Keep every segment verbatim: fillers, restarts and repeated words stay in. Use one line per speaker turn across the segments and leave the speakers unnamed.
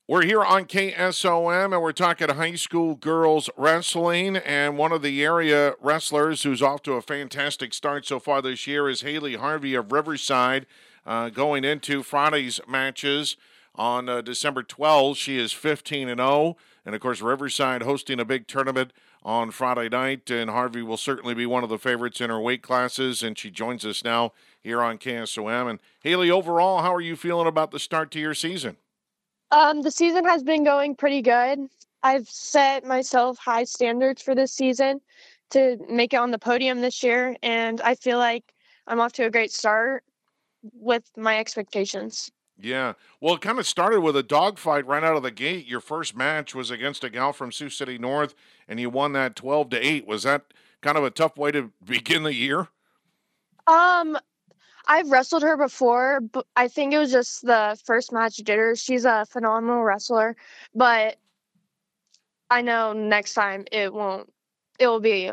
We're here on K S O M and we're talking high school girls wrestling. And one of the area wrestlers who's off to a fantastic start so far this year is Haley Harvey of Riverside. Uh, going into Friday's matches on uh, December twelfth, she is fifteen and oh. And of course, Riverside hosting a big tournament on Friday night. And Harvey will certainly be one of the favorites in her weight classes. And she joins us now here on K S O M. And Haley, overall, how are you feeling about the start to your season?
Um, the season has been going pretty good. I've set myself high standards for this season to make it on the podium this year, and I feel like I'm off to a great start with my expectations.
Yeah. Well, it kind of started with a dogfight right out of the gate. Your first match was against a gal from Sioux City North, and you won that twelve to eight. Was that kind of a tough way to begin the year?
Um, I've wrestled her before, but I think it was just the first match jitters. She's a phenomenal wrestler, but I know next time it won't. It will be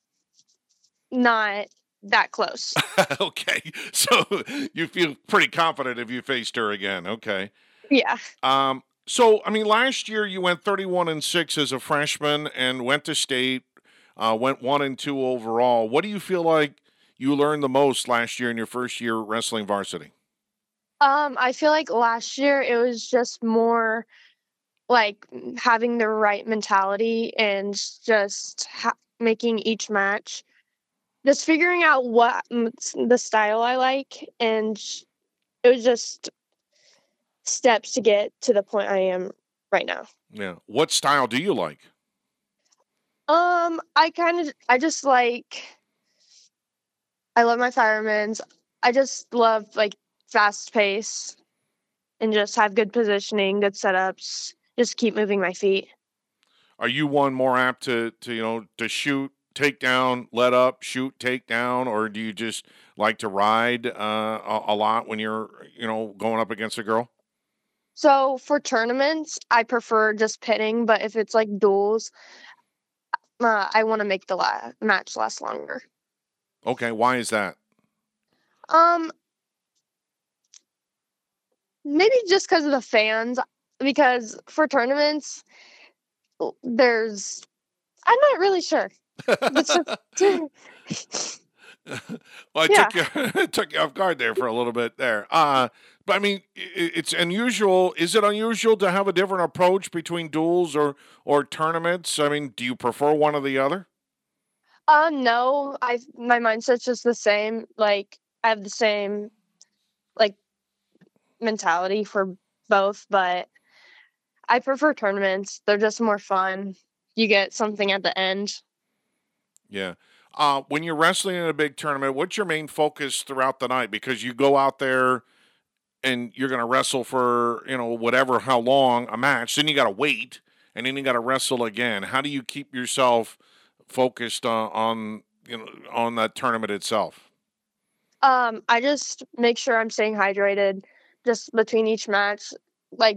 not that close.
Okay. So you feel pretty confident if you faced her again. Okay.
Yeah.
Um, so, I mean, last year you went thirty-one and six as a freshman and went to state, uh, went one and two overall. What do you feel like you learned the most last year in your first year wrestling varsity?
Um, I feel like last year it was just more like having the right mentality and just ha- making each match, just figuring out what m- the style I like, and it was just steps to get to the point I am right now.
Yeah. What style do you like?
Um, I kind of, I just like, I love my firemen's. I just love like fast pace and just have good positioning, good setups. Just keep moving my feet.
Are you one more apt to, to you know to shoot, take down, let up, shoot, take down, or do you just like to ride uh, a, a lot when you're you know going up against a girl?
So for tournaments, I prefer just pitting, but if it's like duels, uh, I want to make the la- match last longer.
Okay, why is that?
Um, Maybe just because of the fans, because for tournaments, there's, I'm not really sure. It's just,
Well, I
yeah.
took you I took you off guard there for a little bit there. Uh, but I mean, i- it's unusual. Is it unusual to have a different approach between duels or or tournaments? I mean, do you prefer one or the other?
Uh, no, I my mindset's just the same. Like I have the same like mentality for both, but I prefer tournaments. They're just more fun. You get something at the end.
Yeah. Uh, when you're wrestling in a big tournament, what's your main focus throughout the night? Because you go out there and you're going to wrestle for you know whatever how long a match, then you got to wait, and then you got to wrestle again. How do you keep yourself focused on, on you know on that tournament itself?
Um, I just make sure I'm staying hydrated just between each match. Like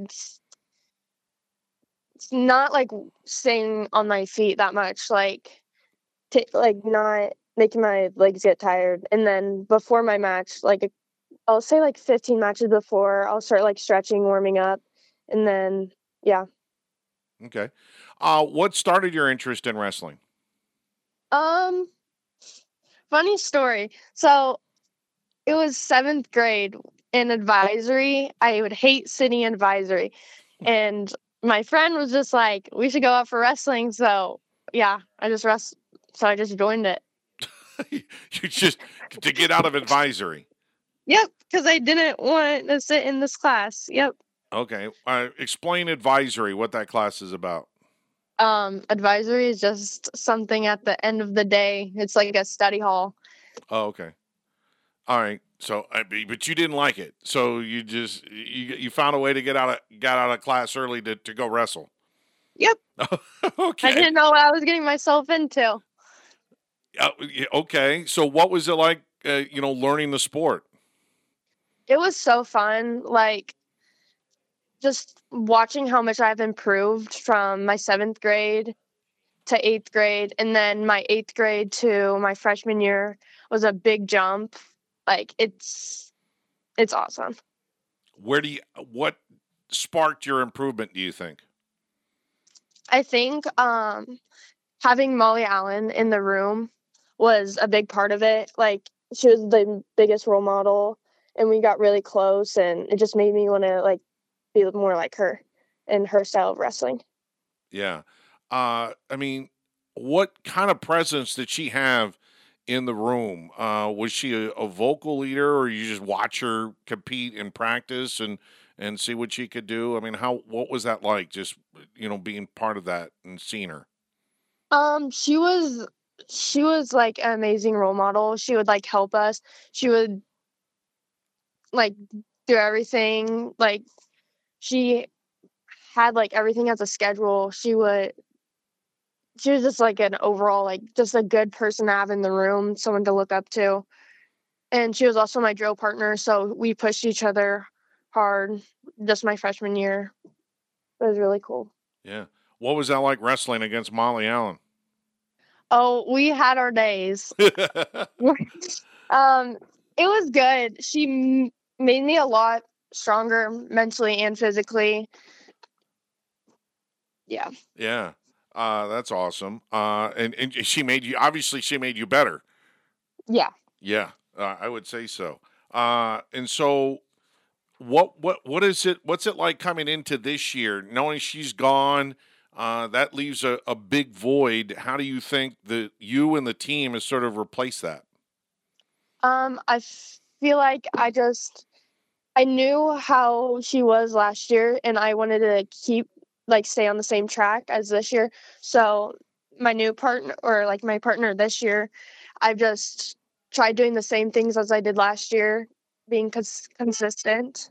it's not like staying on my feet that much. Like t- like not making my legs get tired. And then before my match, like I'll say like fifteen matches before, I'll start like stretching, warming up, and then yeah.
Okay. Uh, what started your interest in wrestling?
Um, Funny story. So it was seventh grade in advisory. I would hate sitting in advisory. And my friend was just like, we should go out for wrestling. So yeah, I just rest so I just joined it.
You just to get out of advisory.
Yep, because I didn't want to sit in this class. Yep.
Okay. Uh, explain advisory. What that class is about.
Um, advisory is just something at the end of the day. It's like a study hall.
Oh, okay. All right. So, uh, but you didn't like it, so you just you you found a way to get out of got out of class early to, to go wrestle.
Yep. I
Okay.
didn't know what I was getting myself into.
Uh, yeah, okay. So, what was it like? Uh, you know, learning the sport.
It was so fun. Like just watching how much I've improved from my seventh grade to eighth grade, and then my eighth grade to my freshman year was a big jump. Like it's it's awesome.
Where do you what sparked your improvement, do you think?
I think um, having Molly Allen in the room was a big part of it. Like, she was the biggest role model, and we got really close, and it just made me want to like be more like her and her style of wrestling.
Yeah. Uh, I mean, what kind of presence did she have in the room? Uh, was she a, a vocal leader, or you just watch her compete in practice and and see what she could do? I mean, how what was that like? Just you know, being part of that and seeing her.
Um, she was she was like an amazing role model. She would like help us. She would like do everything. Like, she had like everything as a schedule. She would she was just like an overall like just a good person to have in the room, someone to look up to. And she was also my drill partner, so we pushed each other hard just my freshman year. It was really cool.
Yeah. What was that like wrestling against Molly Allen?
Oh, we had our days. um, it was good. She m- made me a lot stronger mentally and physically. Yeah.
Yeah. Uh, that's awesome. Uh, and, and she made you, obviously, she made you better.
Yeah.
Yeah, uh, I would say so. Uh, and so, what, what, what is it? What's it like coming into this year, knowing she's gone? Uh, that leaves a, a big void. How do you think that you and the team has sort of replaced that?
Um, I f- feel like I just I knew how she was last year, and I wanted to keep like stay on the same track as this year. So my new partner, or like my partner this year, I've just tried doing the same things as I did last year, being cons- consistent.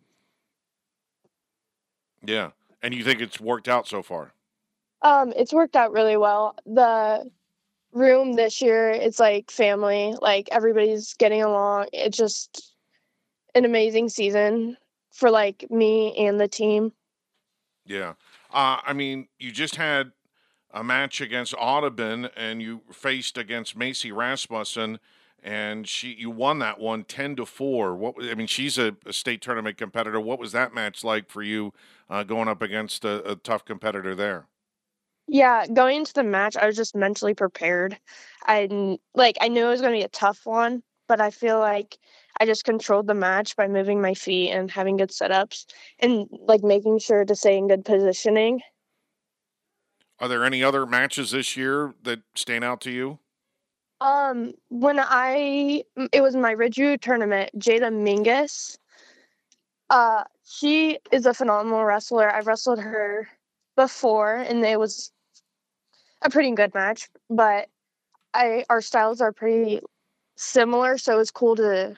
Yeah, and you think it's worked out so far?
Um, it's worked out really well. The room this year, it's like family, like everybody's getting along. It's just an amazing season for like me and the team.
Yeah. Uh, I mean, you just had a match against Audubon, and you faced against Macy Rasmussen, and she you won that one ten to four. What was- I mean, she's a, a state tournament competitor. What was that match like for you, uh, going up against a, a tough competitor there?
Yeah, going into the match, I was just mentally prepared. I kn- like I knew it was going to be a tough one, but I feel like I just controlled the match by moving my feet and having good setups and like making sure to stay in good positioning.
Are there any other matches this year that stand out to you?
Um, when I it was my Ridgeview tournament, Jada Mingus. Uh, she is a phenomenal wrestler. I've wrestled her before, and it was a pretty good match. But I our styles are pretty similar, so it's cool to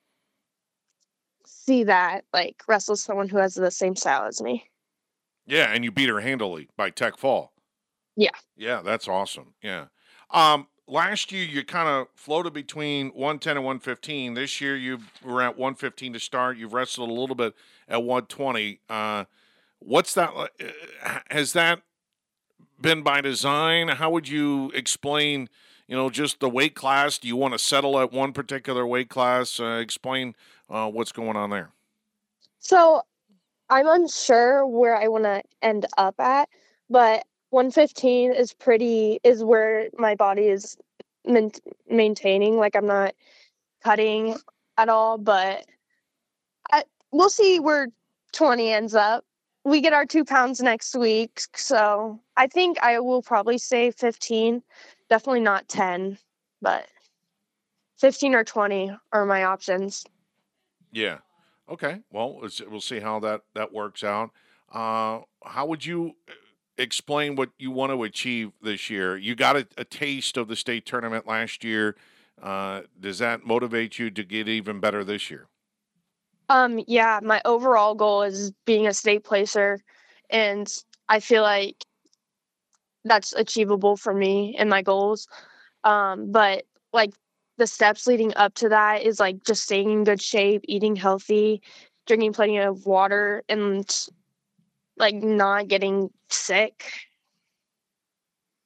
see that like wrestle someone who has the same style as me.
Yeah, and you beat her handily by Tech Fall.
Yeah.
Yeah, that's awesome. Yeah. Um, last year you kind of floated between one ten and one fifteen. This year you were at one fifteen to start. You've wrestled a little bit at one twenty. Uh, what's that? li- uh, Has that been by design? How would you explain, you know, just the weight class? Do you want to settle at one particular weight class? Uh, explain uh, what's going on there.
So I'm unsure where I want to end up at, but one fifteen is pretty is where my body is main- maintaining. Like, I'm not cutting at all, but I, we'll see where twenty ends up. We get our two pounds next week, so I think I will probably say fifteen. Definitely not ten, but fifteen or twenty are my options.
Yeah. Okay. Well, let's, we'll see how that that works out. Uh, how would you uh, explain what you want to achieve this year? You got a, a taste of the state tournament last year. Uh, does that motivate you to get even better this year?
Um, yeah, my overall goal is being a state placer, and I feel like that's achievable for me and my goals. Um, but like the steps leading up to that is like just staying in good shape, eating healthy, drinking plenty of water, and like not getting sick.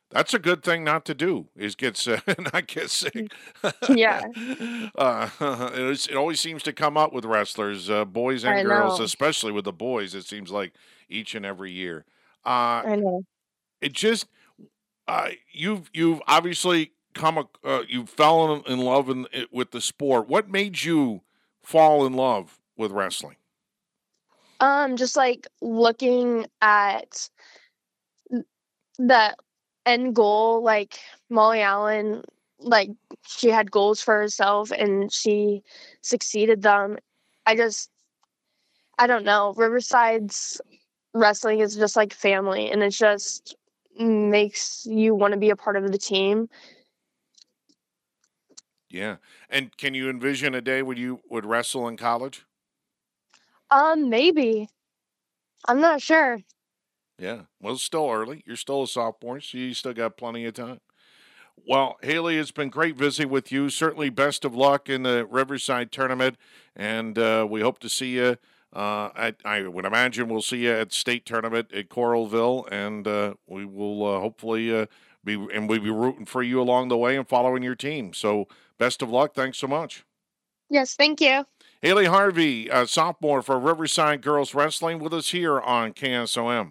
That's a good thing not to do, is get sick, not get
Mm.
sick.
Yeah,
uh, it, it always seems to come up with wrestlers, uh, boys and
I
girls,
know.
especially with the boys. It seems like each and every year. Uh,
I know.
it just uh, you've you've obviously come a, uh, you fell in, in love in, it, with the sport. What made you fall in love with wrestling?
Um, just like looking at the end goal, like Molly Allen, like she had goals for herself and she succeeded them. I just, I don't know. Riverside's wrestling is just like family, and it just makes you want to be a part of the team.
Yeah, and can you envision a day when you would wrestle in college?
Um, maybe. I'm not sure.
Yeah, well, it's still early. You're still a sophomore, so you still got plenty of time. Well, Haley, it's been great visiting with you. Certainly, best of luck in the Riverside tournament, and uh, we hope to see you. Uh, at, I would imagine we'll see you at state tournament at Coralville, and uh, we will uh, hopefully uh, be and we'll be rooting for you along the way and following your team. So, best of luck. Thanks so much,
Yes, thank you.
Haley Harvey, a sophomore for Riverside Girls Wrestling, with us here on K S O M.